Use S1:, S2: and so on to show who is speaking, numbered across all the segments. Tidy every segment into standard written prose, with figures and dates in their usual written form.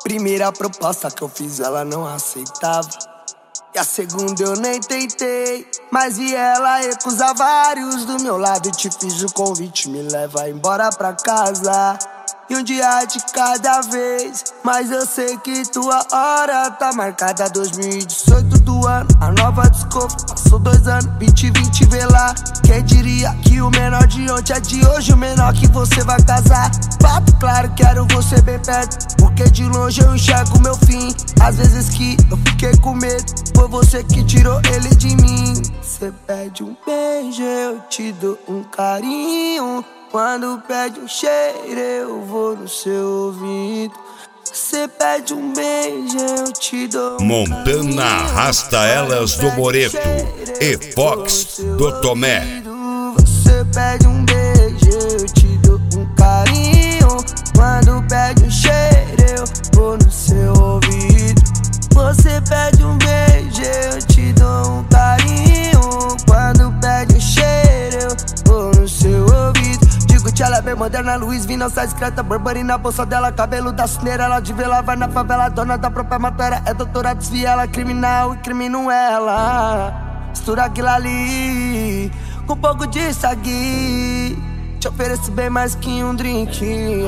S1: Primeira proposta que eu fiz ela não aceitava, e a segunda eu nem tentei, mas vi ela recusar vários do meu lado. E te fiz o convite, me leva embora pra casa, e um dia de cada vez. Mas eu sei que tua hora tá marcada. 2018 do ano, a nova desculpa. Passou 2 anos, 2020 vê lá. Quem diria que o menor de ontem é de hoje o menor que você vai casar. Papo claro, quero você bem perto, porque de longe eu enxergo meu fim. Às vezes que eu fiquei com medo, foi você que tirou ele de mim. Cê pede um beijo, eu te dou um carinho. Quando pede um cheiro, eu vou no seu ouvido. Você pede um beijo, eu te dou um
S2: Montana Arrasta Elas do Moreto e Fox do Tomé.
S1: Você pede um beijo, eu te dou um carinho. Quando pede um cheiro, eu vou no seu ouvido. Você pede um beijo, eu te dou um carinho. Quando pede um cheiro, eu vou no seu ouvido. Ela é bem moderna, Luiz Vina, sai discreta, Burberry na bolsa dela, cabelo da cineira, ela de vela, vai na favela, dona da própria matéria, é doutora, desvia ela, criminal e crimino ela. Mistura aquilo ali com um pouco de sagui, te ofereço bem mais que um drink,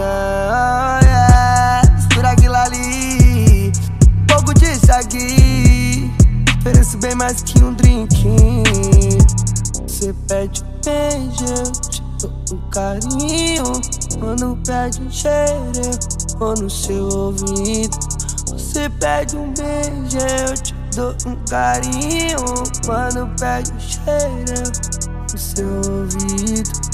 S1: Mistura aquilo ali, pouco de sagui, ofereço bem mais que um drink. Você pede um beijo, eu te dou um carinho. Quando pede um cheiro, eu vou no seu ouvido. Você pede um beijo, eu te dou um carinho. Quando pede um cheiro, eu vou no seu ouvido.